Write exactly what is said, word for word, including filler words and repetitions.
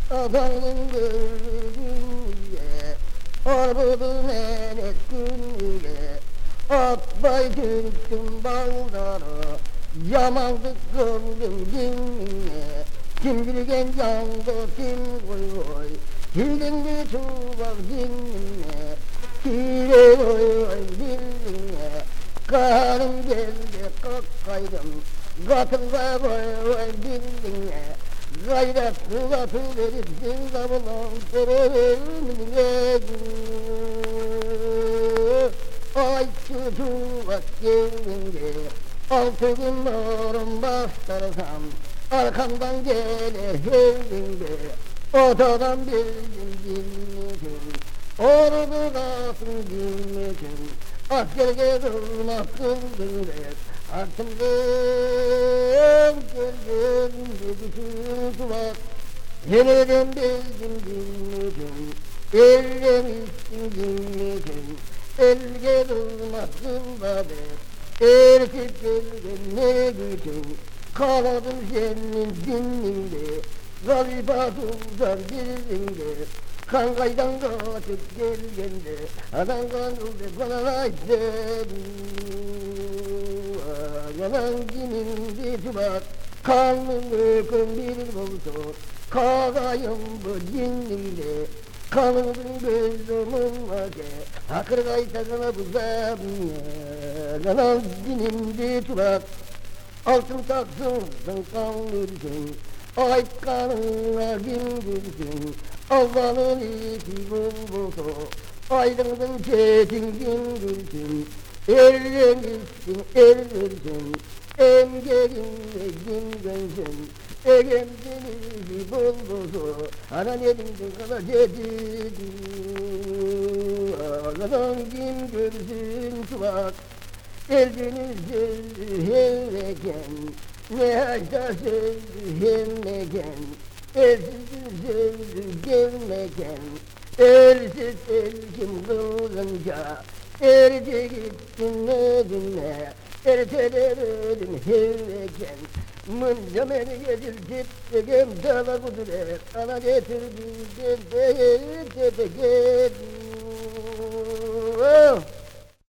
adamın gözüne, arbudu menet gününe, Akbay Türk'ün bağları, yamandık gördüm dinine. Kim bilgen yandı kim koy koy, Hilindi çubak dinine. Hile koy koy dinine. Karım geldi kakkaydım, Katılda koy koy dinine. Gayret kıvatı verip zindabılan tereverimine. Ay çubak geldi, altı gün doğrum bastarsam, arkamdan gelir hevlinde, otadan bildim dinledim, ordu kalsın dinledim, askerge durmak kıldırır, arkamdan geldim dedi kulak, yeniden bildim dinledim, ellemiştim dinledim, elge durmak kılmadır, erkek geldim ne gücüm, kaladım senin dininde, galiba tuzar dilinde, kankaydan kaçıp gelgende, adam kanıldı bana laydım. Yalan dininde tubat, kanlı öküm bir buldu, kağayım bu dininde, kanımın gözümün vake, akır kaytasına buzam ya. Yalan dininde tubat, altın taksın kanlırsın, ay kanına gündürsün, Allah'ın iti bulbusu, aydınlığın çetin gündürsün, erlenirsin erlersin, emgelinle gündürsün, egemdenizi bulbusu, anan elinde kala cedidi, ağladan gündürsün tuvat, eldiniz hevleken, ne haşta sözdü hemmeken, elsiz sözdü gelmeken, elsiz elkim kılınca, erce gittin ödünle, ertelerin hevleken, mınca beni getirtip tegem dağla kudret, ana getirdim gel değil tepeket.